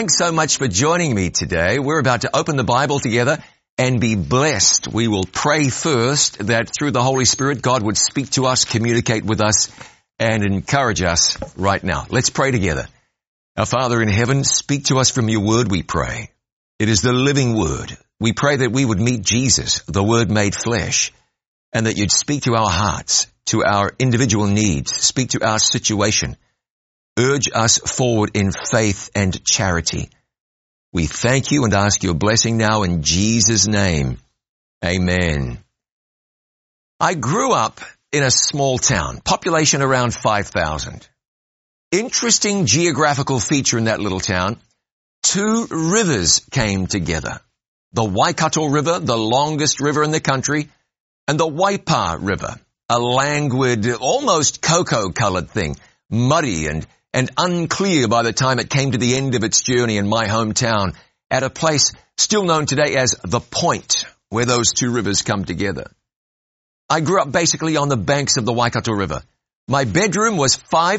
Thanks so much for joining me today. We're about to open the Bible together and be blessed. We will pray first that through the Holy Spirit, God would speak to us, communicate with us, and encourage us right now. Let's pray together. Our Father in heaven, speak to us from your word, we pray. It is the living word. We pray that we would meet Jesus, the Word made flesh, and that you'd speak to our hearts, to our individual needs, speak to our situation. Urge us forward in faith and charity. We thank you and ask your blessing now in Jesus' name. Amen. I grew up in a small town, population around 5,000. Interesting geographical feature in that little town. 2 rivers came together. The Waikato River, the longest river in the country, and the Waipa River, a languid, almost cocoa-colored thing, muddy and unclear by the time it came to the end of its journey in my hometown at a place still known today as The Point, where those 2 rivers come together. I grew up basically on the banks of the Waikato River. My bedroom was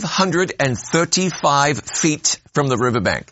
535 feet from the riverbank,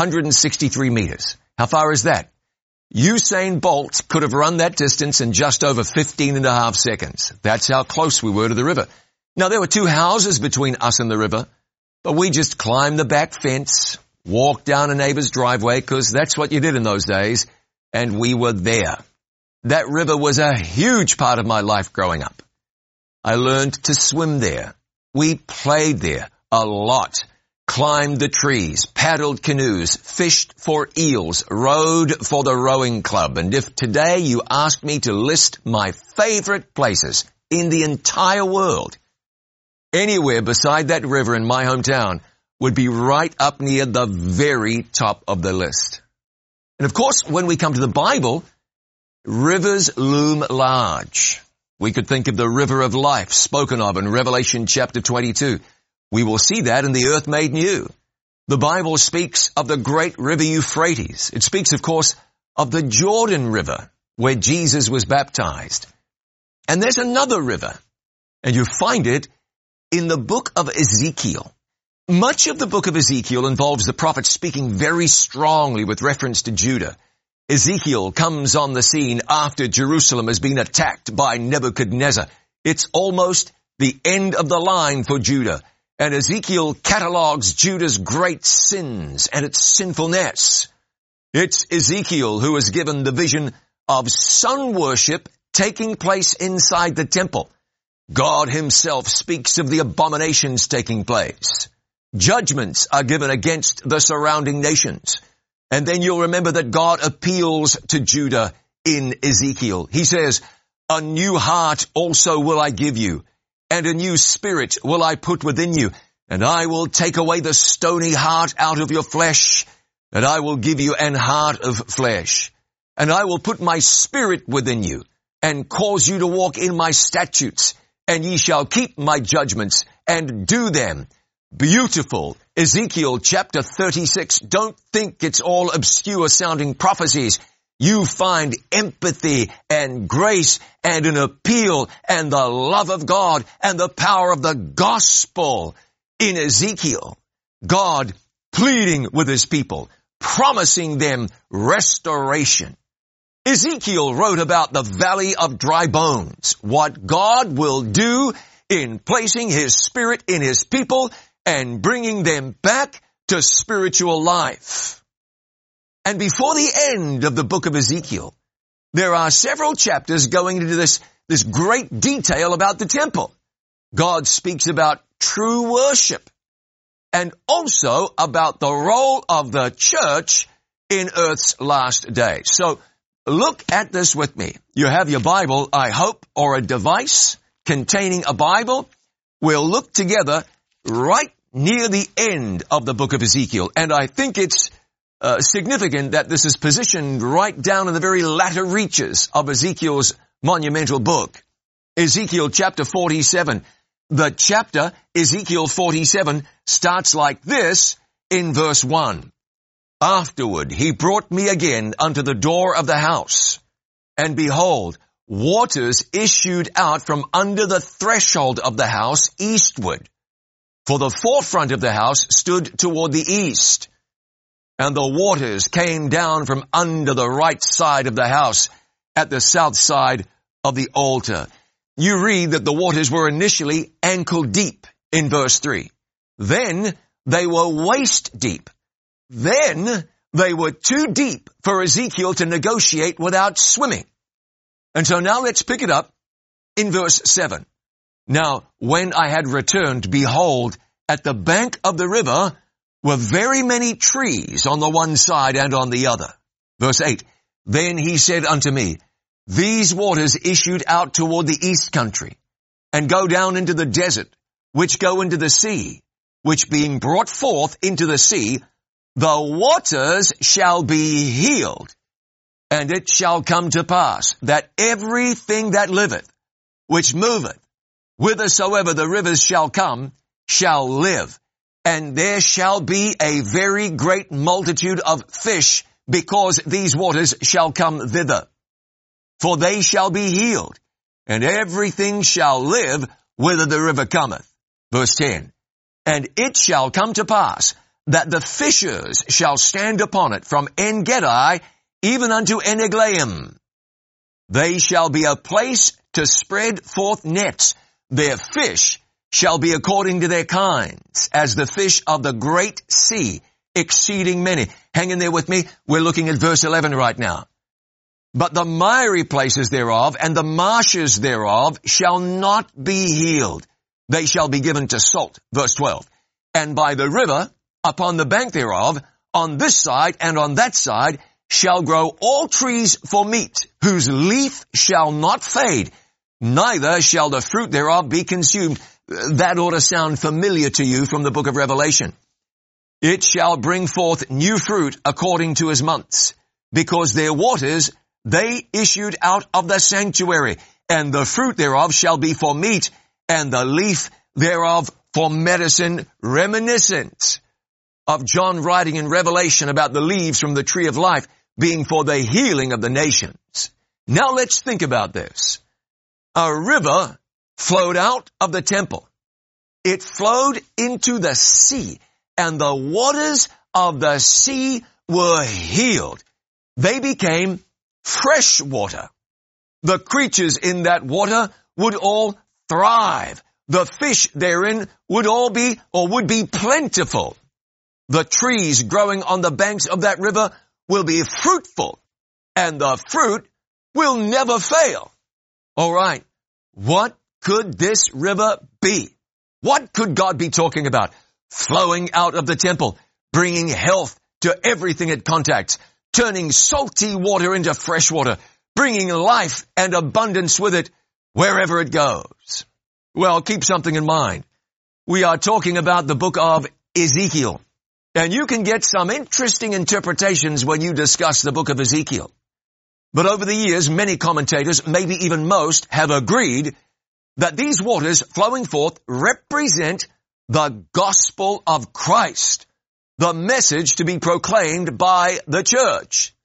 163 meters. How far is that? Usain Bolt could have run that distance in just over 15 and a half seconds. That's how close we were to the river. Now, there were 2 houses between us and the river, but we just climbed the back fence, walked down a neighbor's driveway, because that's what you did in those days, and we were there. That river was a huge part of my life growing up. I learned to swim there. We played there a lot, climbed the trees, paddled canoes, fished for eels, rowed for the rowing club, and if today you asked me to list my favorite places in the entire world, anywhere beside that river in my hometown would be right up near the very top of the list. And of course, when we come to the Bible, rivers loom large. We could think of the river of life spoken of in Revelation chapter 22. We will see that in the earth made new. The Bible speaks of the great river Euphrates. It speaks, of course, of the Jordan River, where Jesus was baptized. And there's another river, and you find it in the book of Ezekiel. Much of the book of Ezekiel involves the prophet speaking very strongly with reference to Judah. Ezekiel comes on the scene after Jerusalem has been attacked by Nebuchadnezzar. It's almost the end of the line for Judah. And Ezekiel catalogs Judah's great sins and its sinfulness. It's Ezekiel who is given the vision of sun worship taking place inside the temple. God himself speaks of the abominations taking place. Judgments are given against the surrounding nations. And then you'll remember that God appeals to Judah in Ezekiel. He says, "A new heart also will I give you, and a new spirit will I put within you, and I will take away the stony heart out of your flesh, and I will give you an heart of flesh. And I will put my spirit within you, and cause you to walk in my statutes, and ye shall keep my judgments, and do them." Beautiful. Ezekiel chapter 36. Don't think it's all obscure sounding prophecies. You find empathy and grace and an appeal and the love of God and the power of the gospel in Ezekiel. God pleading with his people, promising them restoration. Ezekiel wrote about the valley of dry bones, what God will do in placing his spirit in his people and bringing them back to spiritual life. And before the end of the book of Ezekiel, there are several chapters going into this great detail about the temple. God speaks about true worship and also about the role of the church in earth's last days. So look at this with me. You have your Bible, I hope, or a device containing a Bible. We'll look together right near the end of the book of Ezekiel. And I think it's significant that this is positioned right down in the very latter reaches of Ezekiel's monumental book. Ezekiel chapter 47. The chapter, Ezekiel 47, starts like this in verse 1. "Afterward he brought me again unto the door of the house, and behold, waters issued out from under the threshold of the house eastward. For the forefront of the house stood toward the east. and the waters came down from under the right side of the house at the south side of the altar. You read that the waters were initially ankle deep in verse 3. Then they were waist deep. Then they were too deep for Ezekiel to negotiate without swimming. And so now let's pick it up in verse 7. Now, when I had returned, behold, at the bank of the river were very many trees on the one side and on the other. Verse 8, then he said unto me, these waters issued out toward the east country, and go down into the desert, which go into the sea, which being brought forth into the sea, the waters shall be healed. And it shall come to pass that everything that liveth, which moveth, whithersoever the rivers shall come, shall live. And there shall be a very great multitude of fish, because these waters shall come thither. For they shall be healed, and everything shall live whither the river cometh. Verse 10, and it shall come to pass that the fishers shall stand upon it from En-gedi even unto En-eglaim. They shall be a place to spread forth nets. Their fish shall be according to their kinds, as the fish of the great sea, exceeding many. Hang in there with me. We're looking at verse 11 right now. But the miry places thereof and the marshes thereof shall not be healed. They shall be given to salt. Verse 12. And by the river, upon the bank thereof, on this side and on that side, shall grow all trees for meat, whose leaf shall not fade, neither shall the fruit thereof be consumed. That ought to sound familiar to you from the book of Revelation. It shall bring forth new fruit according to his months, because their waters, they issued out of the sanctuary, and the fruit thereof shall be for meat, and the leaf thereof for medicine. Reminiscent of John writing in Revelation about the leaves from the tree of life being for the healing of the nations. Now let's think about this. A river flowed out of the temple. It flowed into the sea, and the waters of the sea were healed. They became fresh water. The creatures in that water would all thrive. The fish therein would be plentiful. The trees growing on the banks of that river will be fruitful, and the fruit will never fail. All right. What could this river be? What could God be talking about? Flowing out of the temple, bringing health to everything it contacts, turning salty water into fresh water, bringing life and abundance with it wherever it goes. Well, keep something in mind. We are talking about the book of Ezekiel, and you can get some interesting interpretations when you discuss the book of Ezekiel. But over the years, many commentators, maybe even most, have agreed that these waters flowing forth represent the gospel of Christ, the message to be proclaimed by the church.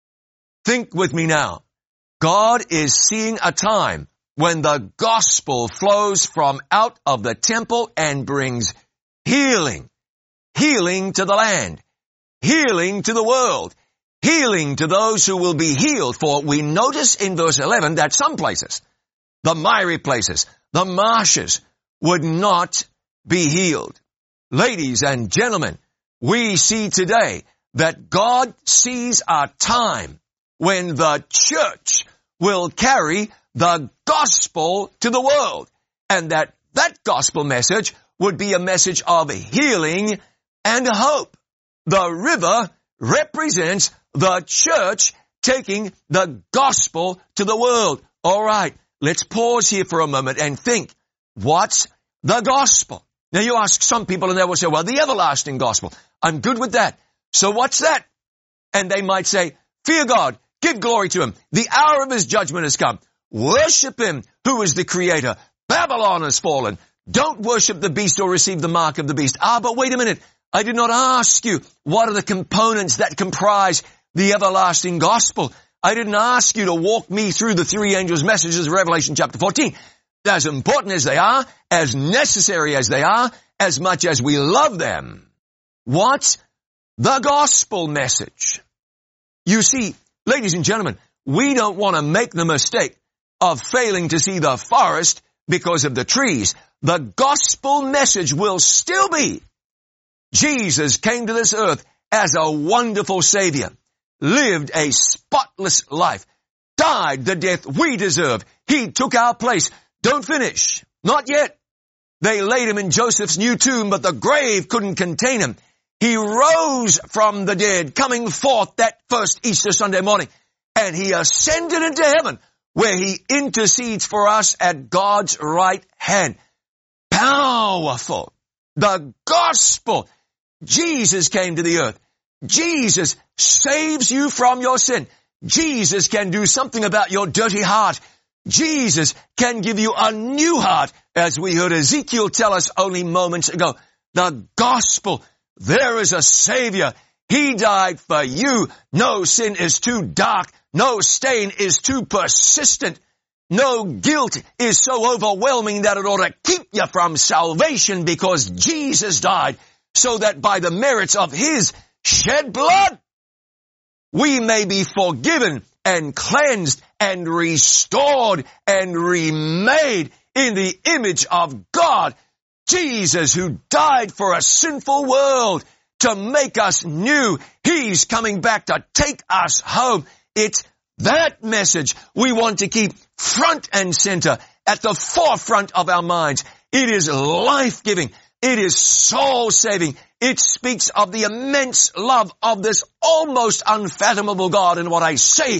Think with me now. God is seeing a time when the gospel flows from out of the temple and brings healing. Healing to the land. Healing to the world. Healing to those who will be healed. For we notice in verse 11 that some places, the miry places, the marshes, would not be healed. Ladies and gentlemen, we see today that God sees a time when the church will carry the gospel to the world, and that gospel message would be a message of healing and hope. The river represents the church taking the gospel to the world. All right, let's pause here for a moment and think, what's the gospel? Now you ask some people and they will say, well, the everlasting gospel. I'm good with that. So what's that? And they might say, fear God, give glory to him. The hour of his judgment has come. Worship him who is the creator. Babylon has fallen. Don't worship the beast or receive the mark of the beast. But wait a minute. I did not ask you what are the components that comprise the everlasting gospel. I didn't ask you to walk me through the three angels' messages of Revelation chapter 14. As important as they are, as necessary as they are, as much as we love them. What's the gospel message. You see, ladies and gentlemen, we don't want to make the mistake of failing to see the forest because of the trees. The gospel message will still be Jesus came to this earth as a wonderful Savior, lived a spotless life, died the death we deserve. He took our place. Don't finish. Not yet. They laid him in Joseph's new tomb, but the grave couldn't contain him. He rose from the dead, coming forth that first Easter Sunday morning, and he ascended into heaven, where he intercedes for us at God's right hand. Powerful. The gospel. Jesus came to the earth. Jesus saves you from your sin. Jesus can do something about your dirty heart. Jesus can give you a new heart, as we heard Ezekiel tell us only moments ago. The gospel. There is a Savior. He died for you. No sin is too dark. No stain is too persistent. No guilt is so overwhelming that it ought to keep you from salvation, because Jesus died so that by the merits of his shed blood, we may be forgiven and cleansed and restored and remade in the image of God. Jesus, who died for a sinful world to make us new, he's coming back to take us home. It's that message we want to keep front and center, at the forefront of our minds. It is life-giving. It is soul-saving. It speaks of the immense love of this almost unfathomable God. And what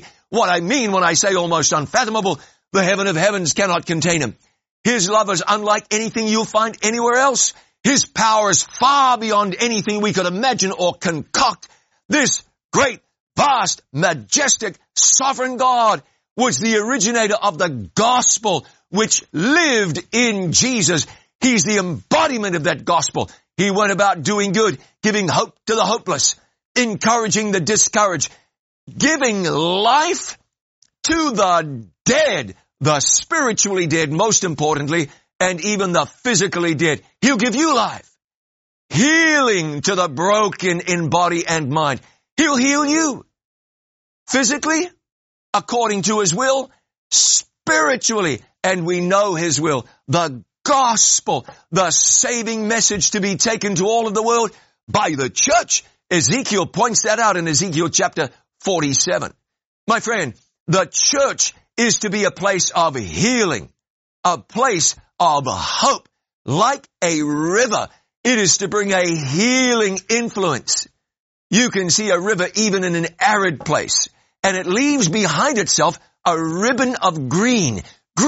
I mean when I say almost unfathomable, the heaven of heavens cannot contain him. His love is unlike anything you'll find anywhere else. His power is far beyond anything we could imagine or concoct. This great, vast, majestic, sovereign God was the originator of the gospel, which lived in Jesus. He's the embodiment of that gospel. He went about doing good, giving hope to the hopeless, encouraging the discouraged, giving life to the dead, the spiritually dead, most importantly, and even the physically dead. He'll give you life. Healing to the broken in body and mind. He'll heal you. Physically, according to his will, spiritually, and we know his will. The gospel, the saving message to be taken to all of the world by the church. Ezekiel points that out in Ezekiel chapter 47. My friend, the church is to be a place of healing, a place of hope, like a river. It is to bring a healing influence. You can see a river even in an arid place, and it leaves behind itself a ribbon of green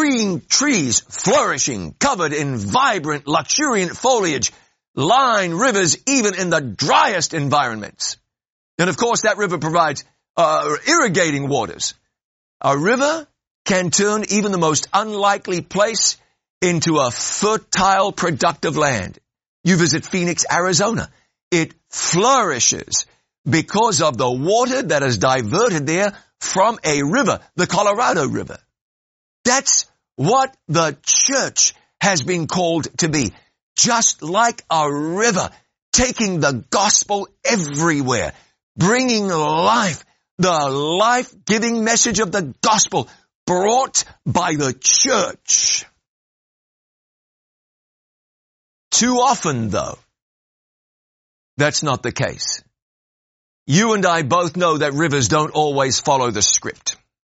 trees flourishing, covered in vibrant, luxuriant foliage, line rivers even in the driest environments. And of course, that river provides irrigating waters. A river can turn even the most unlikely place into a fertile, productive land. You visit Phoenix, Arizona. It flourishes because of the water that is diverted there from a river, the Colorado River. That's what the church has been called to be. Just like a river, taking the gospel everywhere, bringing life, the life-giving message of the gospel brought by the church. Too often, though, that's not the case. You and I both know that rivers don't always follow the script.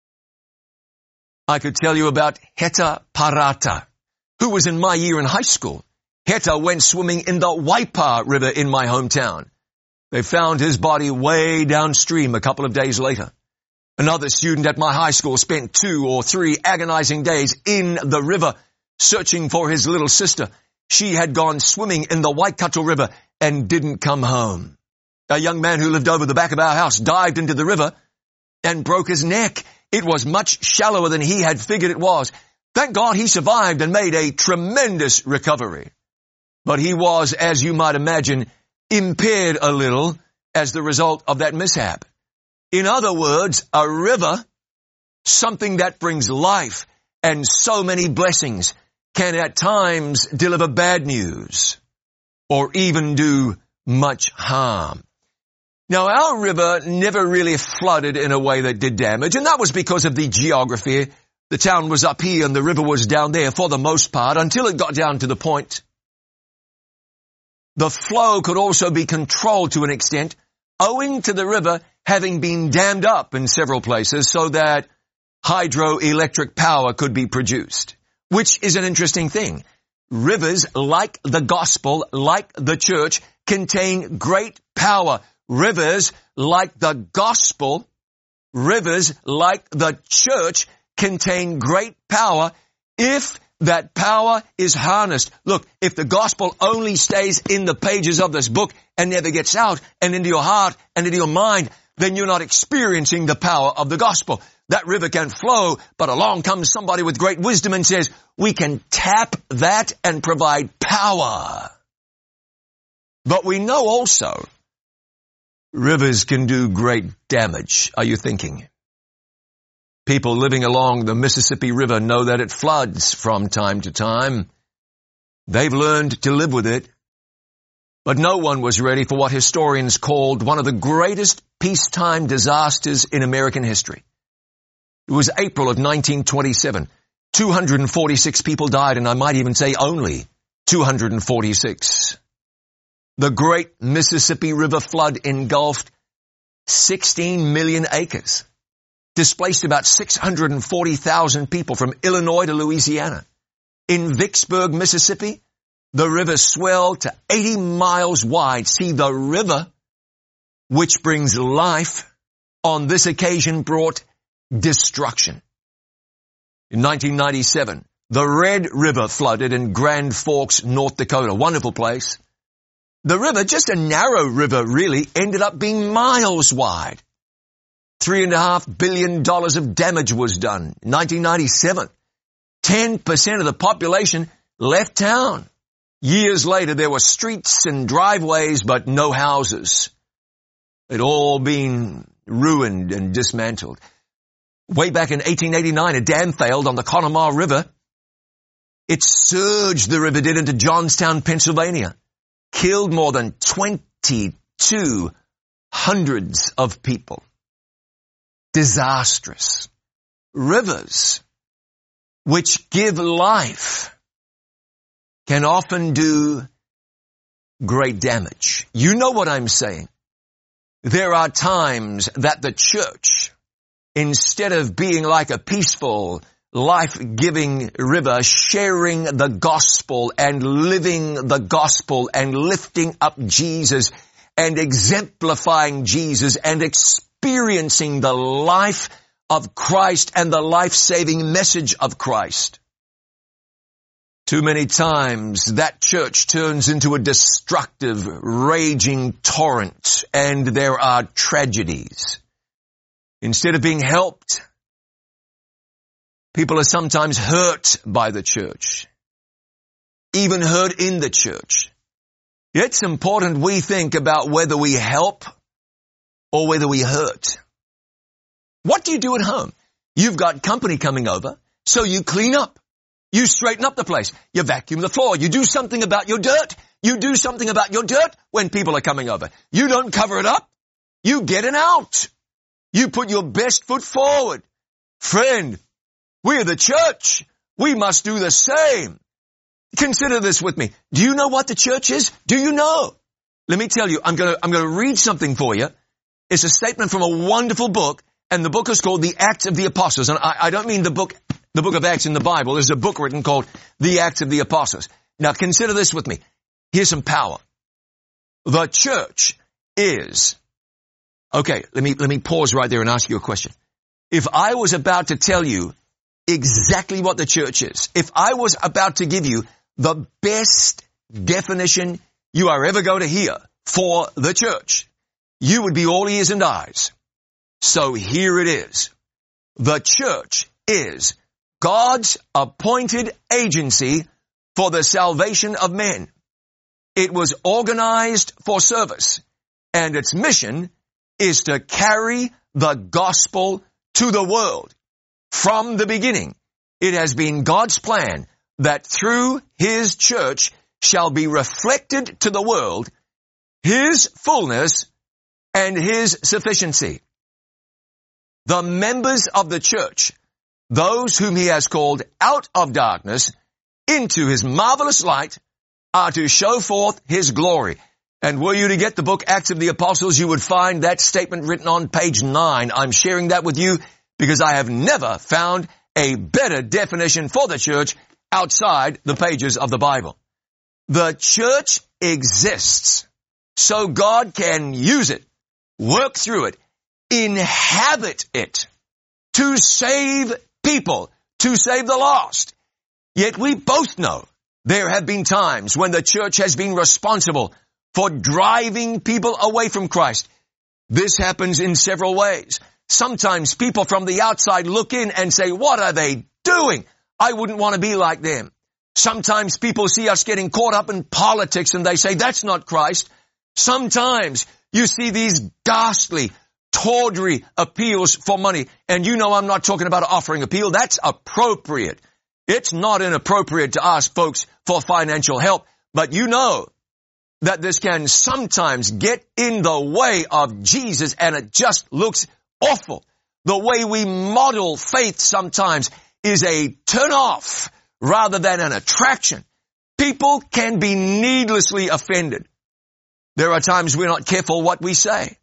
I could tell you about Heta Parata, who was in my year in high school. Heta went swimming in the Waipa River in my hometown. They found his body way downstream a couple of days later. Another student at my high school spent 2 or 3 agonizing days in the river searching for his little sister. She had gone swimming in the Waikato River and didn't come home. A young man who lived over the back of our house dived into the river and broke his neck. It was much shallower than he had figured it was. Thank God he survived and made a tremendous recovery. But he was, as you might imagine, impaired a little as the result of that mishap. In other words, a river, something that brings life and so many blessings, can at times deliver bad news or even do much harm. Now, our river never really flooded in a way that did damage, and that was because of the geography. The town was up here and the river was down there for the most part until it got down to the point. The flow could also be controlled to an extent, owing to the river having been dammed up in several places so that hydroelectric power could be produced, which is an interesting thing. Rivers, like the gospel, like the church, contain great power. Rivers, like the gospel, rivers, like the church, contain great power if that power is harnessed. Look, if the gospel only stays in the pages of this book and never gets out and into your heart and into your mind, then you're not experiencing the power of the gospel. That river can flow, but along comes somebody with great wisdom and says, we can tap that and provide power. But we know also rivers can do great damage. Are you thinking? People living along the Mississippi River know that it floods from time to time. They've learned to live with it. But no one was ready for what historians called one of the greatest peacetime disasters in American history. It was April of 1927. 246 people died, and I might even say only 246. The great Mississippi River flood engulfed 16 million acres, displaced about 640,000 people from Illinois to Louisiana. In Vicksburg, Mississippi, the river swelled to 80 miles wide. See, the river, which brings life, on this occasion brought destruction. In 1997, the Red River flooded in Grand Forks, North Dakota. Wonderful place. The river, just a narrow river really, ended up being miles wide. $3.5 billion of damage was done. In 1997, 10% of the population left town. Years later, there were streets and driveways, but no houses. It all been ruined and dismantled. Way back in 1889, a dam failed on the Conemaugh River. It surged, the river did, into Johnstown, Pennsylvania. Killed more than 2,200 of people. Disastrous. Rivers, which give life, can often do great damage. You know what I'm saying. There are times that the church, instead of being like a peaceful, life-giving river, sharing the gospel and living the gospel and lifting up Jesus and exemplifying Jesus and experiencing the life of Christ and the life-saving message of Christ. Too many times that church turns into a destructive, raging torrent, and there are tragedies. Instead of being helped, people are sometimes hurt by the church, even hurt in the church. It's important we think about whether we help or whether we hurt. What do you do at home? You've got company coming over, so you clean up. You straighten up the place. You vacuum the floor. You do something about your dirt. You do something about your dirt when people are coming over. You don't cover it up. You get it out. You put your best foot forward. Friend, we're the church. We must do the same. Consider this with me. Do you know what the church is? Do you know? Let me tell you, I'm going to read something for you. It's a statement from a wonderful book, and the book is called The Acts of the Apostles. And I don't mean the book of Acts in the Bible. There's a book written called The Acts of the Apostles. Now consider this with me. Here's some power. The church is, okay, let me pause right there and ask you a question. If I was about to tell you exactly what the church is, if I was about to give you the best definition you are ever going to hear for the church, you would be all ears and eyes. So here it is. The church is God's appointed agency for the salvation of men. It was organized for service, and its mission is to carry the gospel to the world. From the beginning, it has been God's plan that through His church shall be reflected to the world His fullness and his sufficiency. The members of the church, those whom he has called out of darkness into his marvelous light, are to show forth his glory. And were you to get the book Acts of the Apostles, you would find that statement written on page 9. I'm sharing that with you because I have never found a better definition for the church outside the pages of the Bible. The church exists so God can use it, work through it, inhabit it, to save people, to save the lost. Yet we both know there have been times when the church has been responsible for driving people away from Christ. This happens in several ways. Sometimes people from the outside look in and say, what are they doing? I wouldn't want to be like them. Sometimes people see us getting caught up in politics and they say, that's not Christ. Sometimes you see these ghastly, tawdry appeals for money. And you know I'm not talking about an offering appeal. That's appropriate. It's not inappropriate to ask folks for financial help. But you know that this can sometimes get in the way of Jesus, and it just looks awful. The way we model faith sometimes is a turn-off rather than an attraction. People can be needlessly offended. There are times we're not careful what we say.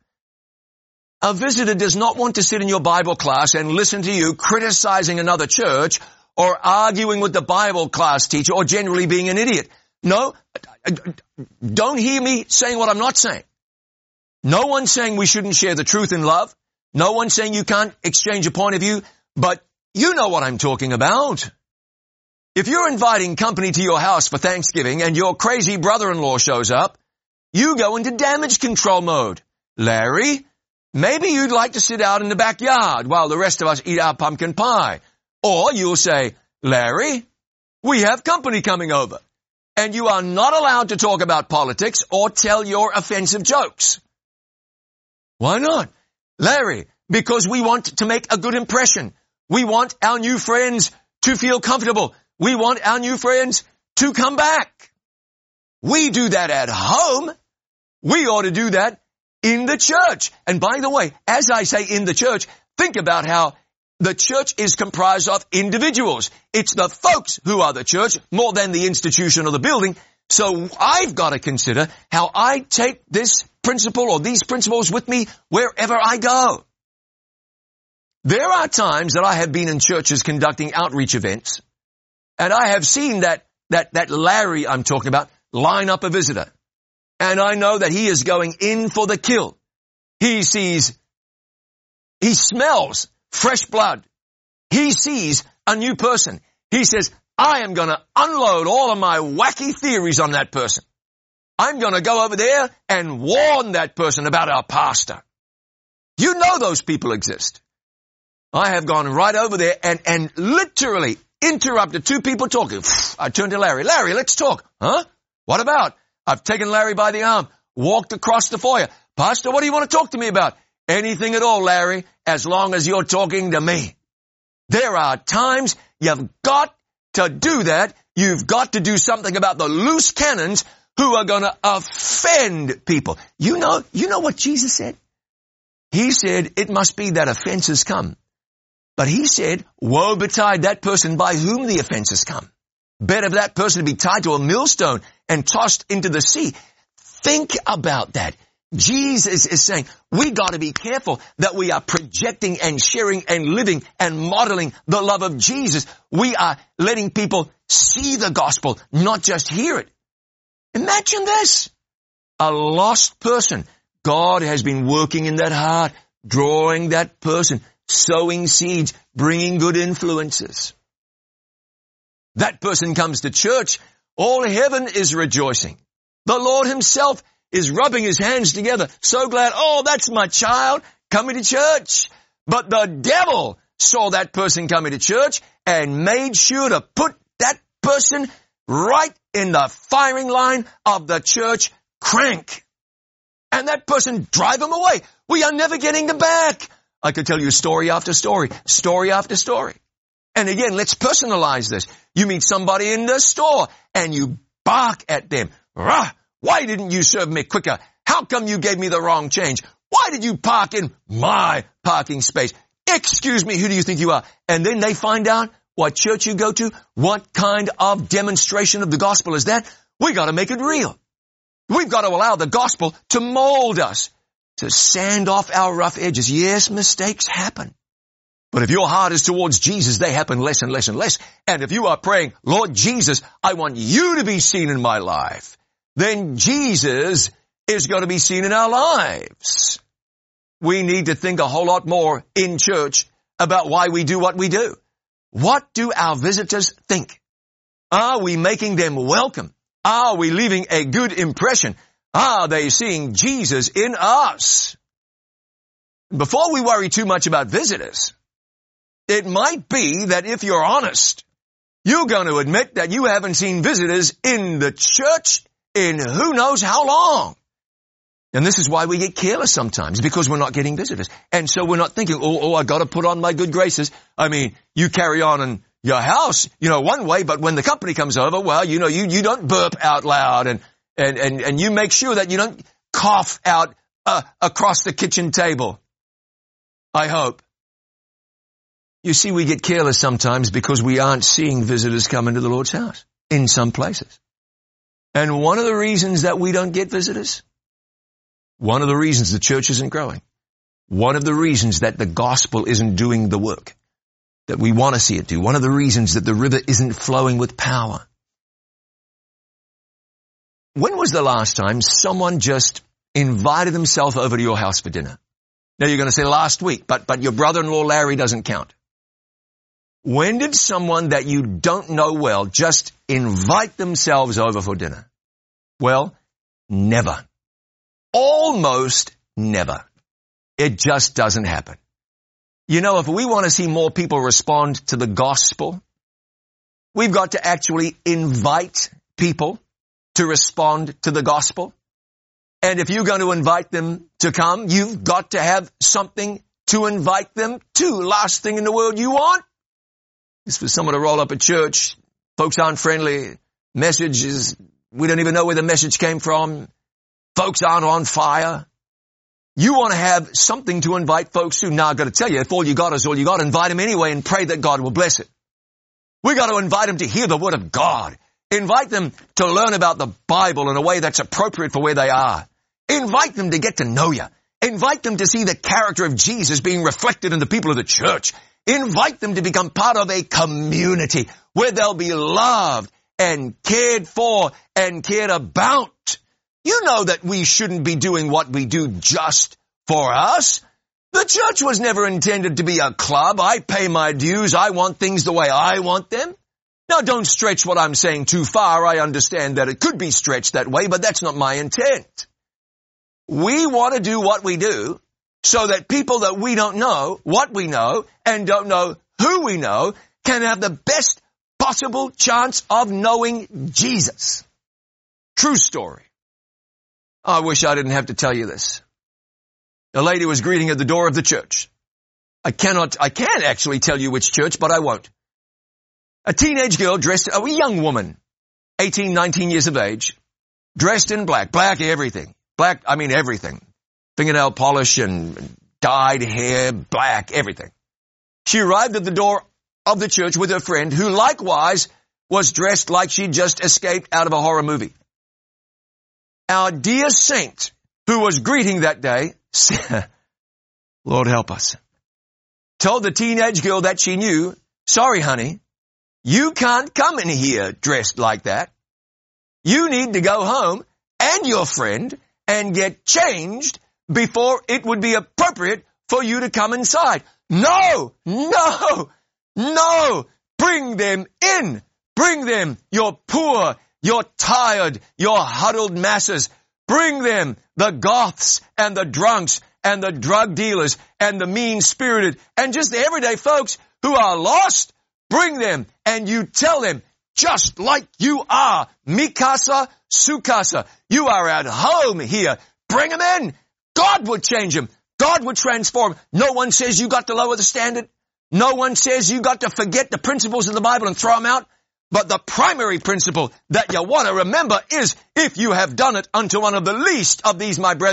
A visitor does not want to sit in your Bible class and listen to you criticizing another church or arguing with the Bible class teacher or generally being an idiot. No, don't hear me saying what I'm not saying. No one's saying we shouldn't share the truth in love. No one's saying you can't exchange a point of view, but you know what I'm talking about. If you're inviting company to your house for Thanksgiving and your crazy brother-in-law shows up, you go into damage control mode. Larry, maybe you'd like to sit out in the backyard while the rest of us eat our pumpkin pie. Or you'll say, Larry, we have company coming over, and you are not allowed to talk about politics or tell your offensive jokes. Why not? Larry, because we want to make a good impression. We want our new friends to feel comfortable. We want our new friends to come back. We do that at home. We ought to do that in the church. And by the way, as I say in the church, think about how the church is comprised of individuals. It's the folks who are the church more than the institution or the building. So I've got to consider how I take this principle or these principles with me wherever I go. There are times that I have been in churches conducting outreach events, and I have seen that Larry I'm talking about line up a visitor. And I know that he is going in for the kill. He smells fresh blood. He sees a new person. He says, I am going to unload all of my wacky theories on that person. I'm going to go over there and warn that person about our pastor. You know those people exist. I have gone right over there and literally interrupted two people talking. I turned to Larry. Larry, let's talk. Huh? What about? I've taken Larry by the arm, walked across the foyer. Pastor, what do you want to talk to me about? Anything at all, Larry, as long as you're talking to me. There are times you've got to do that. You've got to do something about the loose cannons who are going to offend people. You know what Jesus said? He said it must be that offenses come. But he said, woe betide that person by whom the offenses come. Better for that person to be tied to a millstone and tossed into the sea. Think about that. Jesus is saying we got to be careful that we are projecting and sharing and living and modeling the love of Jesus. We are letting people see the gospel, not just hear it. Imagine this. A lost person. God has been working in that heart, drawing that person, sowing seeds, bringing good influences. That person comes to church. All heaven is rejoicing. The Lord himself is rubbing his hands together. So glad, oh, that's my child coming to church. But the devil saw that person coming to church and made sure to put that person right in the firing line of the church crank. And that person drive him away. We are never getting them back. I could tell you story after story, story after story. And again, let's personalize this. You meet somebody in the store and you bark at them. Rah! Why didn't you serve me quicker? How come you gave me the wrong change? Why did you park in my parking space? Excuse me, who do you think you are? And then they find out what church you go to, what kind of demonstration of the gospel is that. We got to make it real. We've got to allow the gospel to mold us, to sand off our rough edges. Yes, mistakes happen. But if your heart is towards Jesus, they happen less and less and less. And if you are praying, Lord Jesus, I want you to be seen in my life, then Jesus is going to be seen in our lives. We need to think a whole lot more in church about why we do what we do. What do our visitors think? Are we making them welcome? Are we leaving a good impression? Are they seeing Jesus in us? Before we worry too much about visitors, it might be that if you're honest, you're going to admit that you haven't seen visitors in the church in who knows how long. And this is why we get careless sometimes, because we're not getting visitors. And so we're not thinking, I got to put on my good graces. I mean, you carry on in your house, one way, but when the company comes over, well, you don't burp out loud and you make sure that you don't cough out across the kitchen table. I hope. You see, we get careless sometimes because we aren't seeing visitors come into the Lord's house in some places. And one of the reasons that we don't get visitors, one of the reasons the church isn't growing, one of the reasons that the gospel isn't doing the work that we want to see it do, one of the reasons that the river isn't flowing with power. When was the last time someone just invited themselves over to your house for dinner? Now you're going to say last week, but your brother-in-law Larry doesn't count. When did someone that you don't know well just invite themselves over for dinner? Well, never. Almost never. It just doesn't happen. If we want to see more people respond to the gospel, we've got to actually invite people to respond to the gospel. And if you're going to invite them to come, you've got to have something to invite them to. Last thing in the world you want is for someone to roll up at church. Folks aren't friendly. Messages, we don't even know where the message came from. Folks aren't on fire. You want to have something to invite folks to. Now, I've got to tell you, if all you got is all you got, invite them anyway and pray that God will bless it. We got to invite them to hear the word of God. Invite them to learn about the Bible in a way that's appropriate for where they are. Invite them to get to know you. Invite them to see the character of Jesus being reflected in the people of the church. Invite them to become part of a community where they'll be loved and cared for and cared about. You know that we shouldn't be doing what we do just for us. The church was never intended to be a club. I pay my dues. I want things the way I want them. Now, don't stretch what I'm saying too far. I understand that it could be stretched that way, but that's not my intent. We want to do what we do so that people that we don't know what we know and don't know who we know can have the best possible chance of knowing Jesus. True story. I wish I didn't have to tell you this. A lady was greeting at the door of the church. I can't actually tell you which church, but I won't. A teenage girl a young woman, 18, 19 years of age, dressed in black everything. Everything. Fingernail polish and dyed hair, black, everything. She arrived at the door of the church with her friend, who likewise was dressed like she'd just escaped out of a horror movie. Our dear saint, who was greeting that day, Lord help us, told the teenage girl that she knew, sorry, honey, you can't come in here dressed like that. You need to go home and your friend and get changed before it would be appropriate for you to come inside. No! Bring them in. Bring them, your poor, your tired, your huddled masses. Bring them, the goths and the drunks and the drug dealers and the mean-spirited and just the everyday folks who are lost. Bring them and you tell them, just like you are, Mikasa, Sukasa, you are at home here. Bring them in. God would change them. God would transform. No one says you got to lower the standard. No one says you got to forget the principles of the Bible and throw them out. But the primary principle that you want to remember is, if you have done it unto one of the least of these, my brethren,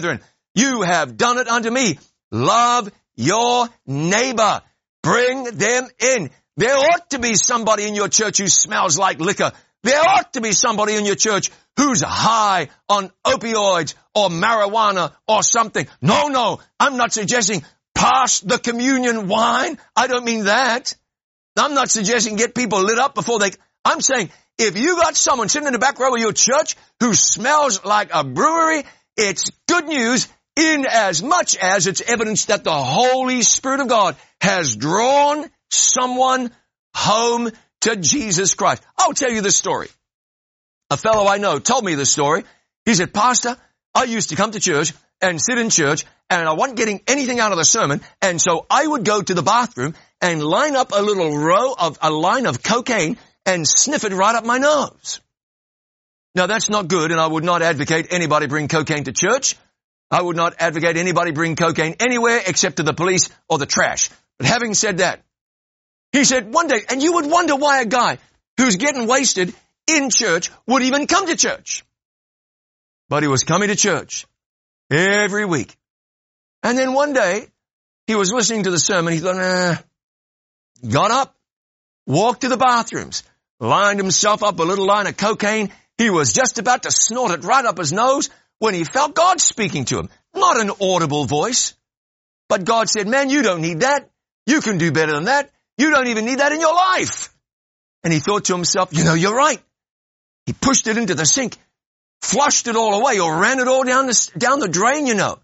You have done it unto me. Love your neighbor. Bring them in. There ought to be somebody in your church who smells like liquor. There ought to be somebody in your church who's high on opioids or marijuana or something. No, I'm not suggesting pass the communion wine. I don't mean that. I'm not suggesting get people lit up before I'm saying if you got someone sitting in the back row of your church who smells like a brewery, it's good news in as much as it's evidence that the Holy Spirit of God has drawn someone home to Jesus Christ. I'll tell you this story. A fellow I know told me this story. He said, Pastor, I used to come to church and sit in church, and I wasn't getting anything out of the sermon, and so I would go to the bathroom and line up a line of cocaine and sniff it right up my nose. Now that's not good, and I would not advocate anybody bring cocaine to church. I would not advocate anybody bring cocaine anywhere except to the police or the trash. But having said that, he said one day, and you would wonder why a guy who's getting wasted in church would even come to church. But he was coming to church every week. And then one day, he was listening to the sermon. He thought, got up, walked to the bathrooms, lined himself up a little line of cocaine. He was just about to snort it right up his nose when he felt God speaking to him. Not an audible voice. But God said, man, you don't need that. You can do better than that. You don't even need that in your life. And he thought to himself, you're right. He pushed it into the sink, flushed it all away, or ran it all down the drain,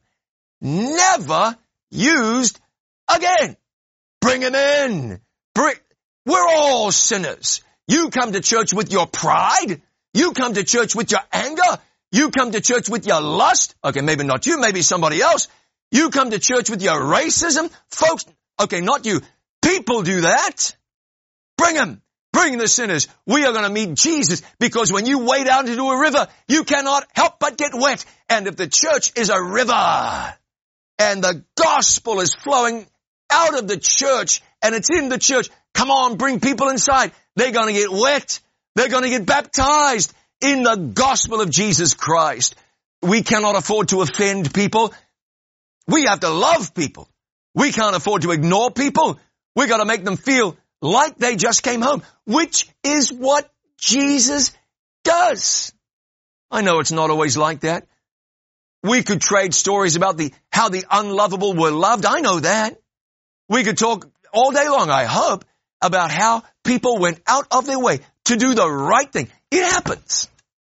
Never used again. Bring him in. We're all sinners. You come to church with your pride. You come to church with your anger. You come to church with your lust. Okay, maybe not you, maybe somebody else. You come to church with your racism. Folks, okay, not you. People do that. Bring them. Bring the sinners. We are going to meet Jesus, because when you wade out into a river, you cannot help but get wet. And if the church is a river and the gospel is flowing out of the church and it's in the church, come on, bring people inside. They're going to get wet. They're going to get baptized in the gospel of Jesus Christ. We cannot afford to offend people. We have to love people. We can't afford to ignore people. We got to make them feel like they just came home, which is what Jesus does. I know it's not always like that. We could trade stories about how the unlovable were loved. I know that. We could talk all day long, I hope, about how people went out of their way to do the right thing. It happens.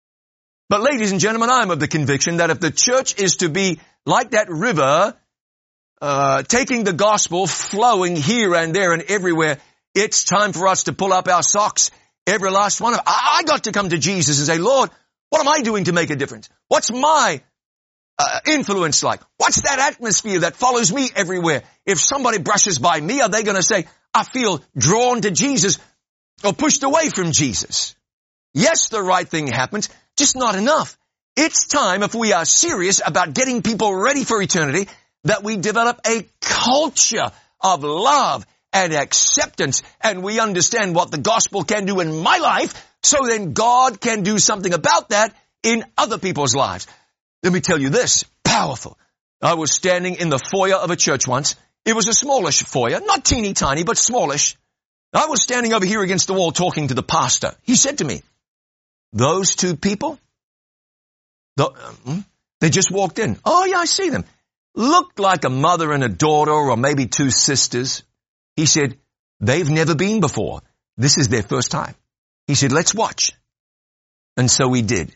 But ladies and gentlemen, I'm of the conviction that if the church is to be like that river, taking the gospel, flowing here and there and everywhere, it's time for us to pull up our socks, every last one of them. I got to come to Jesus and say, Lord, what am I doing to make a difference? What's my influence like? What's that atmosphere that follows me everywhere? If somebody brushes by me, are they going to say, I feel drawn to Jesus or pushed away from Jesus? Yes, the right thing happens, just not enough. It's time, if we are serious about getting people ready for eternity, that we develop a culture of love and acceptance, and we understand what the gospel can do in my life, so then God can do something about that in other people's lives. Let me tell you this, powerful. I was standing in the foyer of a church once. It was a smallish foyer, not teeny tiny, but smallish. I was standing over here against the wall talking to the pastor. He said to me, those two people, they just walked in. Oh yeah, I see them. Looked like a mother and a daughter, or maybe two sisters. He said, they've never been before. This is their first time. He said, let's watch. And so we did.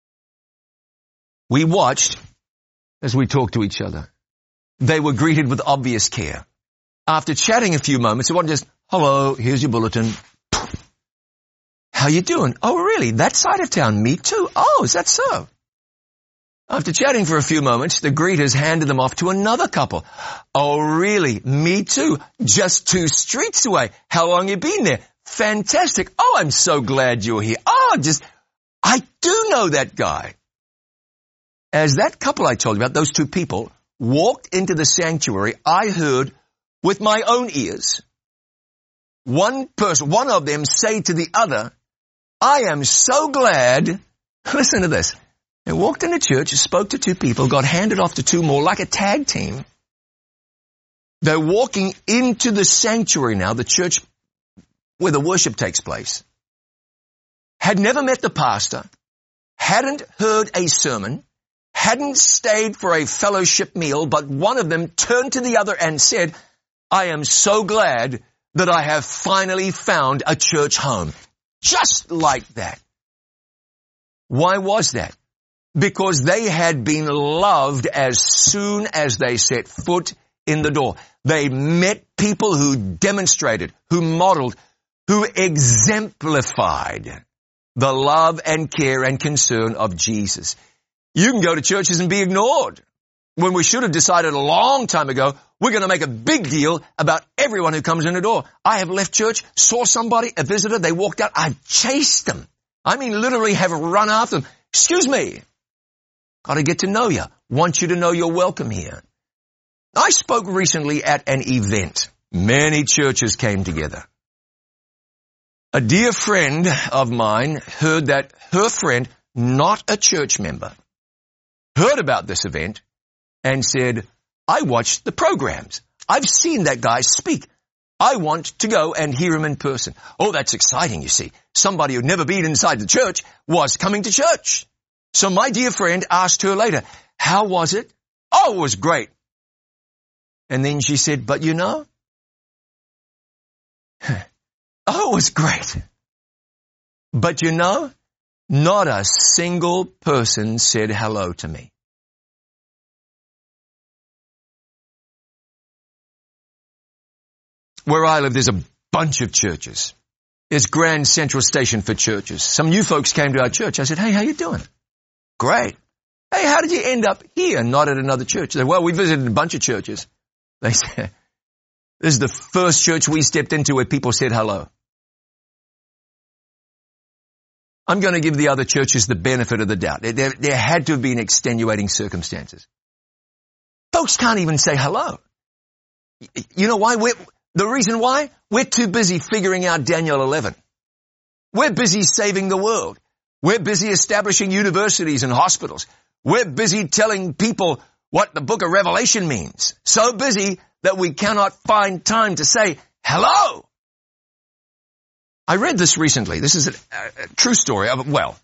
We watched as we talked to each other. They were greeted with obvious care. After chatting a few moments, it wasn't just, hello, here's your bulletin. How you doing? Oh, really? That side of town? Me too. Oh, is that so? After chatting for a few moments, the greeters handed them off to another couple. Oh, really? Me too. Just 2 streets away. How long you been there? Fantastic. Oh, I'm so glad you're here. Oh, I do know that guy. As that couple I told you about, those 2 people, walked into the sanctuary, I heard with my own ears, one of them say to the other, I am so glad, listen to this, They walked into church, spoke to two people, got handed off to two more like a tag team. They're walking into the sanctuary now, the church where the worship takes place. Had never met the pastor, hadn't heard a sermon, hadn't stayed for a fellowship meal, but one of them turned to the other and said, I am so glad that I have finally found a church home. Just like that. Why was that? Because they had been loved as soon as they set foot in the door. They met people who demonstrated, who modeled, who exemplified the love and care and concern of Jesus. You can go to churches and be ignored when we should have decided a long time ago we're going to make a big deal about everyone who comes in the door. I have left church, saw somebody, a visitor, they walked out, I chased them. I mean literally have run after them. Excuse me. Got to get to know you. Want you to know you're welcome here. I spoke recently at an event. Many churches came together. A dear friend of mine heard that her friend, not a church member, heard about this event and said, I watched the programs. I've seen that guy speak. I want to go and hear him in person. Oh, that's exciting, you see. Somebody who'd never been inside the church was coming to church. So my dear friend asked her later, how was it? Oh, it was great. And then she said, but you know, oh, it was great. But you know, not a single person said hello to me. Where I live, there's a bunch of churches. There's Grand Central Station for churches. Some new folks came to our church. I said, hey, how you doing? Great. Hey, how did you end up here, not at another church? They said, well, we visited a bunch of churches. They said, this is the first church we stepped into where people said hello. I'm going to give the other churches the benefit of the doubt. There had to have been extenuating circumstances. Folks can't even say hello. You know why? The reason why? We're too busy figuring out Daniel 11. We're busy saving the world. We're busy establishing universities and hospitals. We're busy telling people what the book of Revelation means. So busy that we cannot find time to say hello. I read this recently. This is a true story of, well,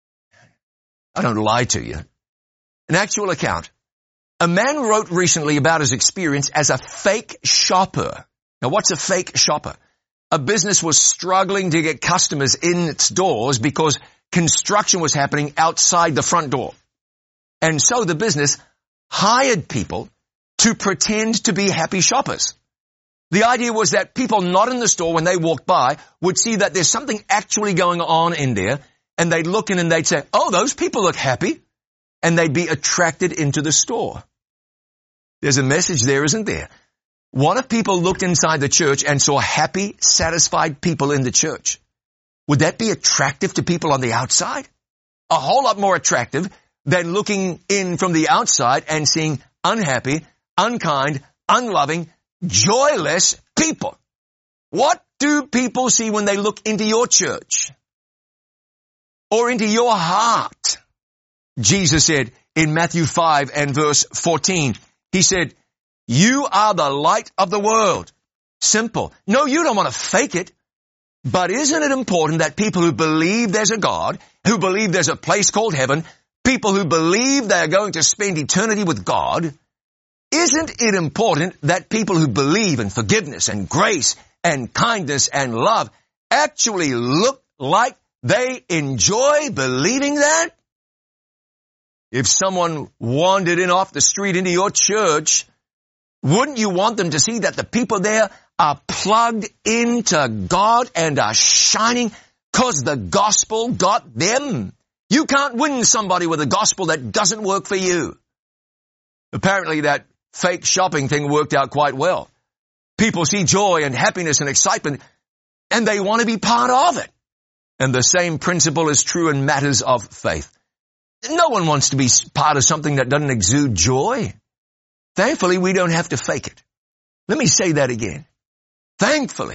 I don't lie to you. An actual account. A man wrote recently about his experience as a fake shopper. Now, what's a fake shopper? A business was struggling to get customers in its doors because construction was happening outside the front door. And so the business hired people to pretend to be happy shoppers. The idea was that people not in the store, when they walked by, would see that there's something actually going on in there, and they'd look in and they'd say, oh, those people look happy, and they'd be attracted into the store. There's a message there, isn't there? What if people looked inside the church and saw happy, satisfied people in the church? Would that be attractive to people on the outside? A whole lot more attractive than looking in from the outside and seeing unhappy, unkind, unloving, joyless people. What do people see when they look into your church or into your heart? Jesus said in Matthew 5 and verse 14, he said, you are the light of the world. Simple. No, you don't want to fake it. But isn't it important that people who believe there's a God, who believe there's a place called heaven, people who believe they're going to spend eternity with God, isn't it important that people who believe in forgiveness and grace and kindness and love actually look like they enjoy believing that? If someone wandered in off the street into your church, wouldn't you want them to see that the people there are plugged into God and are shining because the gospel got them? You can't win somebody with a gospel that doesn't work for you. Apparently that fake shopping thing worked out quite well. People see joy and happiness and excitement, and they want to be part of it. And the same principle is true in matters of faith. No one wants to be part of something that doesn't exude joy. Thankfully, we don't have to fake it. Let me say that again. Thankfully,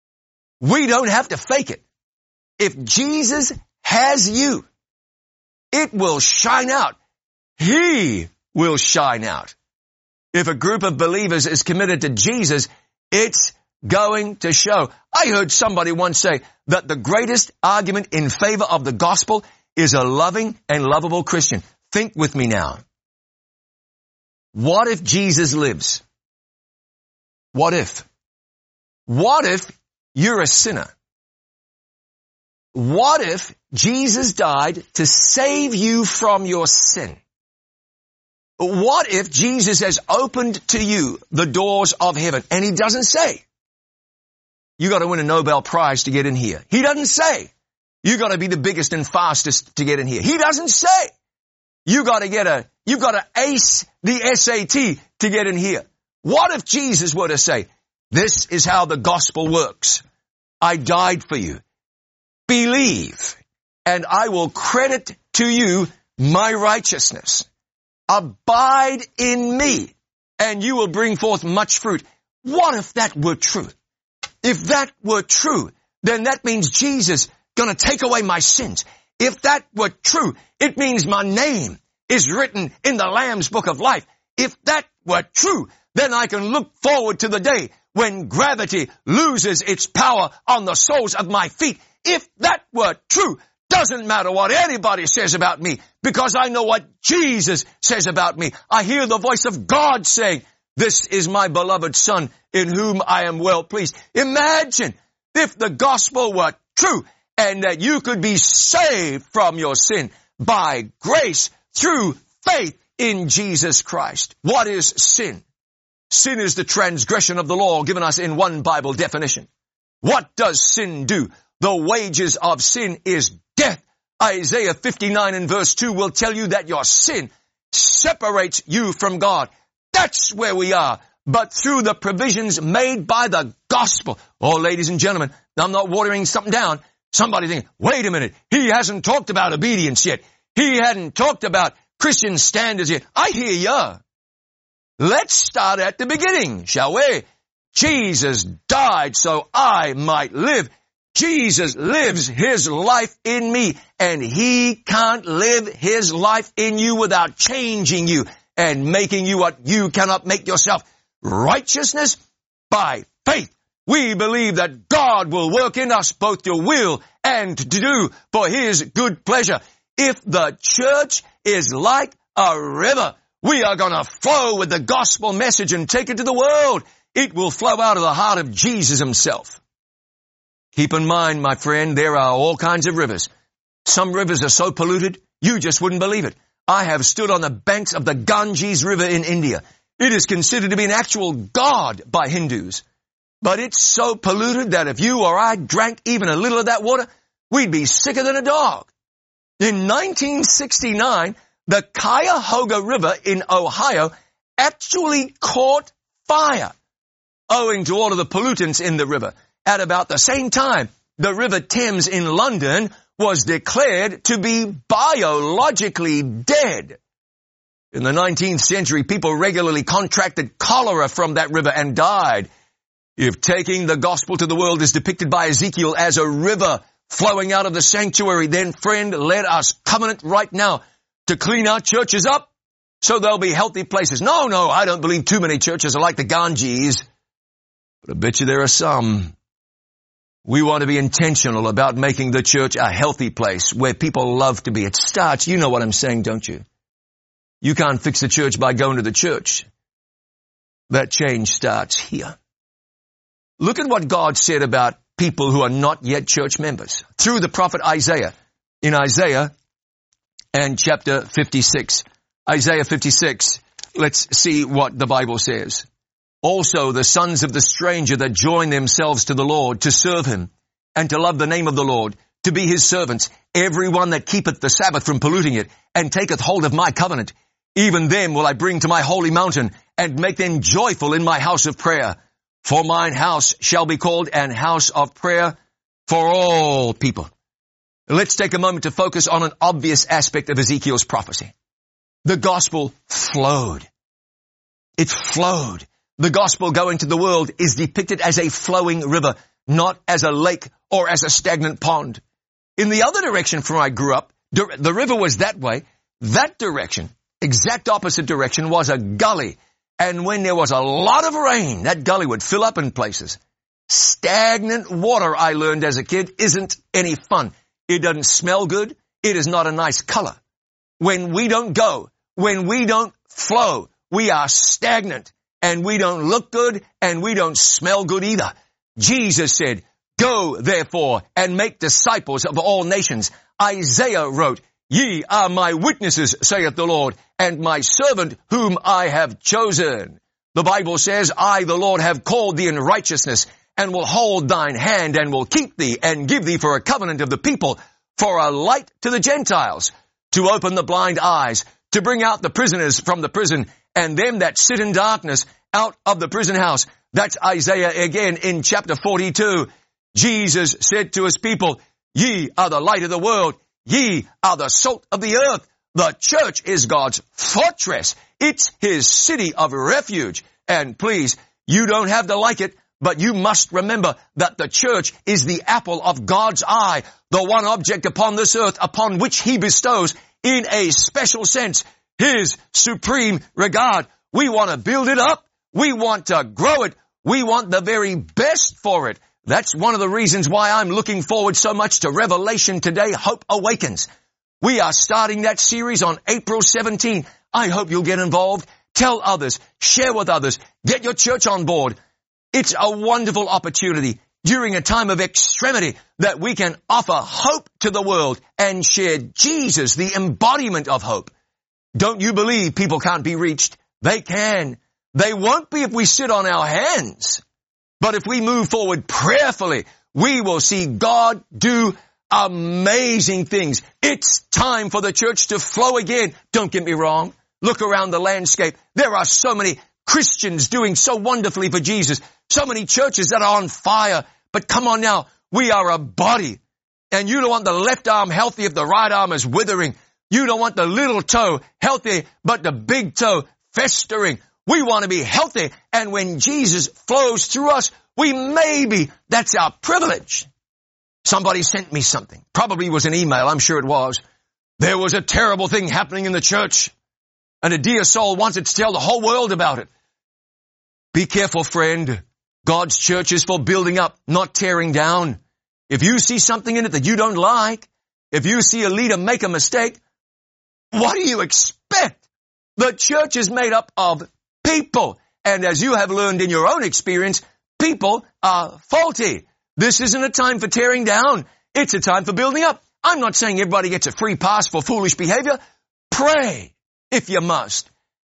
we don't have to fake it. If Jesus has you, it will shine out. He will shine out. If a group of believers is committed to Jesus, it's going to show. I heard somebody once say that the greatest argument in favor of the gospel is a loving and lovable Christian. Think with me now. What if Jesus lives? What if? What if you're a sinner? What if Jesus died to save you from your sin? What if Jesus has opened to you the doors of heaven? And he doesn't say, you got to win a Nobel Prize to get in here. He doesn't say, you got to be the biggest and fastest to get in here. He doesn't say, you've got to ace the SAT to get in here. What if Jesus were to say, this is how the gospel works. I died for you. Believe, and I will credit to you my righteousness. Abide in me, and you will bring forth much fruit. What if that were true? If that were true, then that means Jesus gonna take away my sins. If that were true, it means my name is written in the Lamb's Book of Life. If that were true, then I can look forward to the day when gravity loses its power on the soles of my feet. If that were true, doesn't matter what anybody says about me, because I know what Jesus says about me. I hear the voice of God saying, this is my beloved Son in whom I am well pleased. Imagine if the gospel were true and that you could be saved from your sin by grace through faith in Jesus Christ. What is sin? Sin is the transgression of the law given us in one Bible definition. What does sin do? The wages of sin is death. Isaiah 59 and verse 2 will tell you that your sin separates you from God. That's where we are. But through the provisions made by the gospel. Oh, ladies and gentlemen, I'm not watering something down. Somebody thinking, wait a minute, he hasn't talked about obedience yet. He hadn't talked about Christian standards yet. I hear ya. Let's start at the beginning, shall we? Jesus died so I might live. Jesus lives his life in me, and he can't live his life in you without changing you and making you what you cannot make yourself. Righteousness by faith. We believe that God will work in us both to will and to do for his good pleasure. If the church is like a river, we are going to flow with the gospel message and take it to the world. It will flow out of the heart of Jesus himself. Keep in mind, my friend, there are all kinds of rivers. Some rivers are so polluted, you just wouldn't believe it. I have stood on the banks of the Ganges River in India. It is considered to be an actual god by Hindus. But it's so polluted that if you or I drank even a little of that water, we'd be sicker than a dog. In 1969, the Cuyahoga River in Ohio actually caught fire, owing to all of the pollutants in the river. At about the same time, the River Thames in London was declared to be biologically dead. In the 19th century, people regularly contracted cholera from that river and died. If taking the gospel to the world is depicted by Ezekiel as a river flowing out of the sanctuary, then, friend, let us covenant right now to clean our churches up so they'll be healthy places. No, I don't believe too many churches are like the Ganges, but I bet you there are some. We want to be intentional about making the church a healthy place where people love to be. It starts, you know what I'm saying, don't you? You can't fix the church by going to the church. That change starts here. Look at what God said about people who are not yet church members through the prophet Isaiah. In Isaiah and chapter 56. Isaiah 56, let's see what the Bible says. Also the sons of the stranger that join themselves to the Lord to serve him and to love the name of the Lord, to be his servants, everyone that keepeth the Sabbath from polluting it and taketh hold of my covenant, even them will I bring to my holy mountain and make them joyful in my house of prayer. For mine house shall be called an house of prayer for all people. Let's take a moment to focus on an obvious aspect of Ezekiel's prophecy. The gospel flowed. It flowed. The gospel going to the world is depicted as a flowing river, not as a lake or as a stagnant pond. In the other direction from where I grew up, The river was that way. That direction, exact opposite direction, was a gully. And when there was a lot of rain, that gully would fill up in places. Stagnant water, I learned as a kid, isn't any fun. It doesn't smell good. It is not a nice color. When we don't go, when we don't flow, we are stagnant, and we don't look good, and we don't smell good either. Jesus said, "Go, therefore, and make disciples of all nations." Isaiah wrote, "Ye are my witnesses, saith the Lord, and my servant whom I have chosen." The Bible says, "I, the Lord, have called thee in righteousness, and will hold thine hand, and will keep thee, and give thee for a covenant of the people, for a light to the Gentiles, to open the blind eyes, to bring out the prisoners from the prison, and them that sit in darkness out of the prison house." That's Isaiah again in chapter 42. Jesus said to his people, "Ye are the light of the world. Ye are the salt of the earth." The church is God's fortress. It's his city of refuge. And please, you don't have to like it, but you must remember that the church is the apple of God's eye, the one object upon this earth upon which he bestows, in a special sense, his supreme regard. We want to build it up. We want to grow it. We want the very best for it. That's one of the reasons why I'm looking forward so much to Revelation today, Hope Awakens. We are starting that series on April 17. I hope you'll get involved. Tell others. Share with others. Get your church on board. It's a wonderful opportunity during a time of extremity that we can offer hope to the world and share Jesus, the embodiment of hope. Don't you believe people can't be reached? They can. They won't be if we sit on our hands. But if we move forward prayerfully, we will see God do amazing things. It's time for the church to flow again. Don't get me wrong. Look around the landscape. There are so many Christians doing so wonderfully for Jesus. So many churches that are on fire. But come on now, we are a body. And you don't want the left arm healthy if the right arm is withering. You don't want the little toe healthy, but the big toe festering. We want to be healthy. And when Jesus flows through us, that's our privilege. Somebody sent me something. Probably was an email. I'm sure it was. There was a terrible thing happening in the church, and a dear soul wanted to tell the whole world about it. Be careful, friend. God's church is for building up, not tearing down. If you see something in it that you don't like, if you see a leader make a mistake, what do you expect? The church is made up of people. And as you have learned in your own experience, people are faulty. This isn't a time for tearing down. It's a time for building up. I'm not saying everybody gets a free pass for foolish behavior. Pray if you must.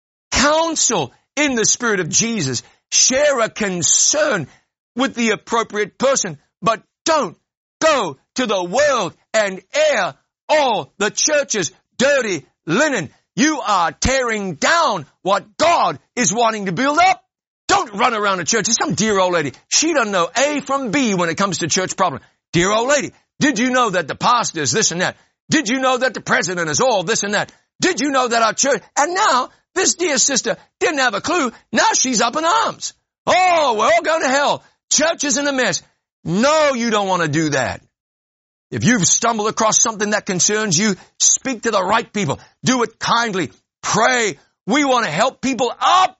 Counsel in the Spirit of Jesus. Share a concern with the appropriate person, but don't go to the world and air all the church's dirty linen. You are tearing down what God is wanting to build up. Don't run around a church. There's some dear old lady. She doesn't know A from B when it comes to church problems. Dear old lady, did you know that the pastor is this and that? Did you know that the president is all this and that? Did you know that our church... And now, this dear sister didn't have a clue. Now she's up in arms. Oh, we're all going to hell. Church is in a mess. No, you don't want to do that. If you've stumbled across something that concerns you, speak to the right people. Do it kindly. Pray. We want to help people up.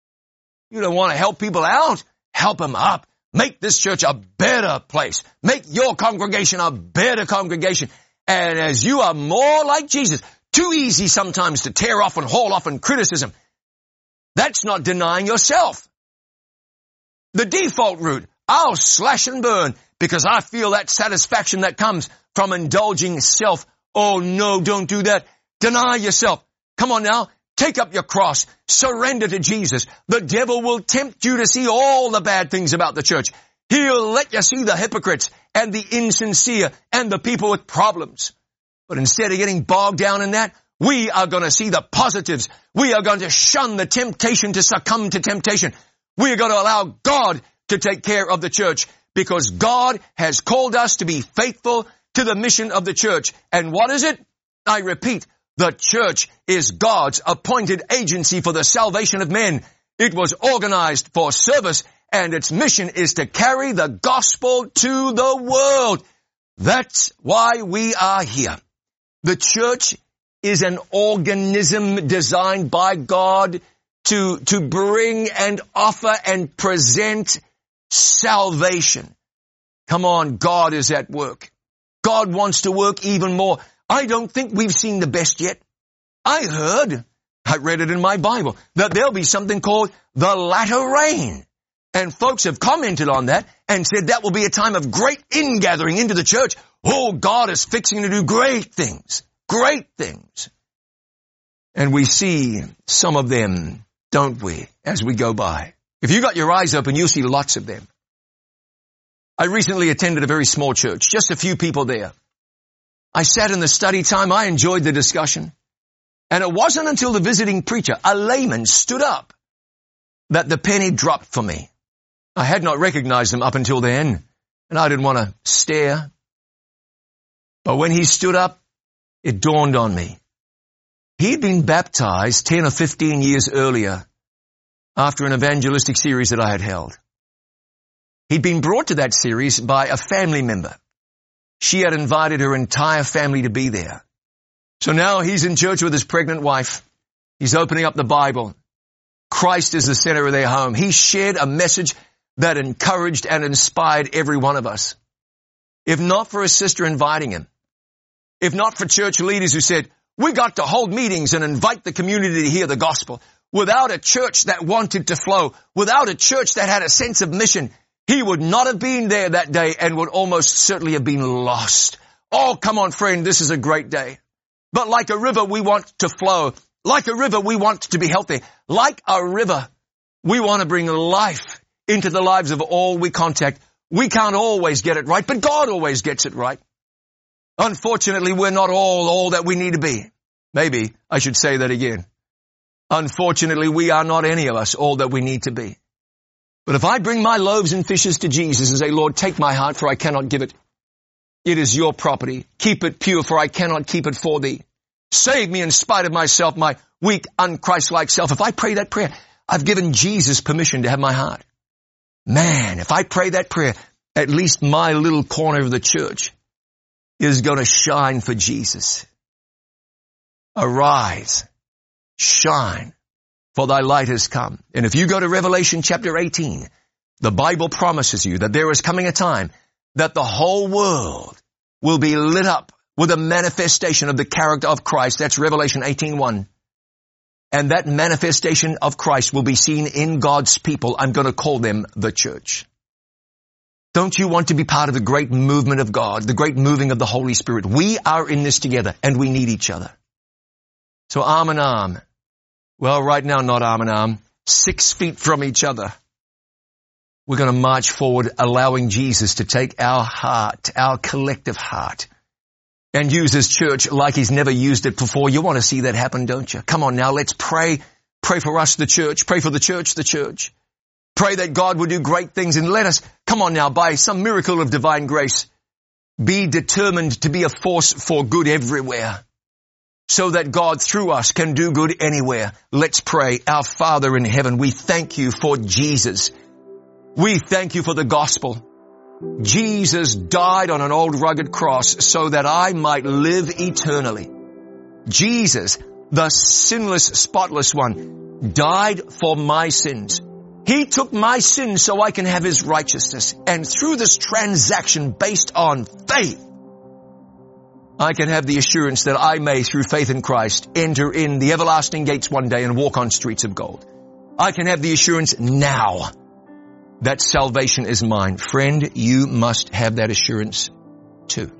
You don't want to help people out. Help them up. Make this church a better place. Make your congregation a better congregation. And as you are more like Jesus, too easy sometimes to tear off and haul off in criticism. That's not denying yourself. The default route, I'll slash and burn because I feel that satisfaction that comes from indulging self. Oh no, don't do that. Deny yourself. Come on now. Take up your cross. Surrender to Jesus. The devil will tempt you to see all the bad things about the church. He'll let you see the hypocrites and the insincere and the people with problems. But instead of getting bogged down in that, we are going to see the positives. We are going to shun the temptation to succumb to temptation. We are going to allow God to take care of the church because God has called us to be faithful to the mission of the church. And what is it? I repeat, the church is God's appointed agency for the salvation of men. It was organized for service, and its mission is to carry the gospel to the world. That's why we are here. The church is an organism designed by God to bring and offer and present salvation. Come on, God is at work. God wants to work even more. I don't think we've seen the best yet. I read it in my Bible, that there'll be something called the latter rain. And folks have commented on that and said that will be a time of great ingathering into the church. Oh, God is fixing to do great things. Great things. And we see some of them, don't we, as we go by. If you got your eyes open, you'll see lots of them. I recently attended a very small church, just a few people there. I sat in the study time. I enjoyed the discussion. And it wasn't until the visiting preacher, a layman, stood up that the penny dropped for me. I had not recognized him up until then, and I didn't want to stare. But when he stood up, it dawned on me. He'd been baptized 10 or 15 years earlier after an evangelistic series that I had held. He'd been brought to that series by a family member. She had invited her entire family to be there. So now he's in church with his pregnant wife. He's opening up the Bible. Christ is the center of their home. He shared a message that encouraged and inspired every one of us. If not for his sister inviting him, if not for church leaders who said, we got to hold meetings and invite the community to hear the gospel, without a church that wanted to flow, without a church that had a sense of mission, he would not have been there that day and would almost certainly have been lost. Oh, come on, friend, this is a great day. But like a river, we want to flow. Like a river, we want to be healthy. Like a river, we want to bring life into the lives of all we contact. We can't always get it right, but God always gets it right. Unfortunately, we're not all that we need to be. Maybe I should say that again. Unfortunately, we are not any of us all that we need to be. But if I bring my loaves and fishes to Jesus and say, Lord, take my heart, for I cannot give it. It is your property. Keep it pure, for I cannot keep it for thee. Save me in spite of myself, my weak, unchristlike self. If I pray that prayer, I've given Jesus permission to have my heart. Man, if I pray that prayer, at least my little corner of the church is going to shine for Jesus. Arise, shine, for thy light has come. And if you go to Revelation chapter 18, the Bible promises you that there is coming a time that the whole world will be lit up with a manifestation of the character of Christ. That's Revelation 18:1. And that manifestation of Christ will be seen in God's people. I'm going to call them the church. Don't you want to be part of the great movement of God, the great moving of the Holy Spirit? We are in this together, and we need each other. So arm in arm. Well, right now, not arm in arm. 6 feet from each other. We're going to march forward, allowing Jesus to take our heart, our collective heart, and use his church like he's never used it before. You want to see that happen, don't you? Come on now, let's pray. Pray for us, the church. Pray for the church, the church. Pray that God will do great things, and let us, come on now, by some miracle of divine grace, be determined to be a force for good everywhere, so that God through us can do good anywhere. Let's pray. Our Father in heaven, we thank you for Jesus. We thank you for the gospel. Jesus died on an old rugged cross so that I might live eternally. Jesus, the sinless, spotless one, died for my sins. He took my sins so I can have his righteousness. And through this transaction based on faith, I can have the assurance that I may, through faith in Christ, enter in the everlasting gates one day and walk on streets of gold. I can have the assurance now that salvation is mine. Friend, you must have that assurance too.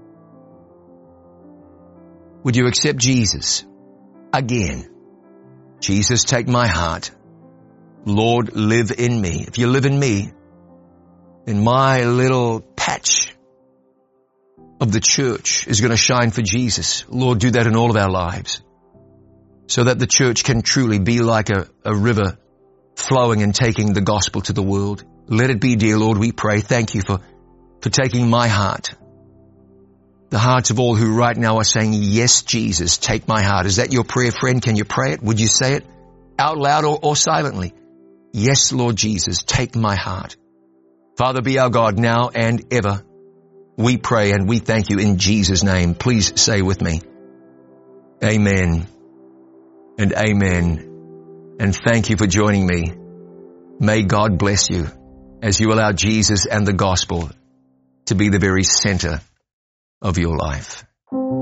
Would you accept Jesus again? Jesus, take my heart. Lord, live in me. If you live in me, then my little patch of the church is going to shine for Jesus. Lord, do that in all of our lives so that the church can truly be like a river flowing and taking the gospel to the world. Let it be, dear Lord, we pray. Thank you for taking my heart, the hearts of all who right now are saying, yes, Jesus, take my heart. Is that your prayer, friend? Can you pray it? Would you say it out loud or silently? Yes, Lord Jesus, take my heart. Father, be our God now and ever. We pray and we thank you in Jesus' name. Please say with me, Amen and amen. And thank you for joining me. May God bless you as you allow Jesus and the gospel to be the very center of your life.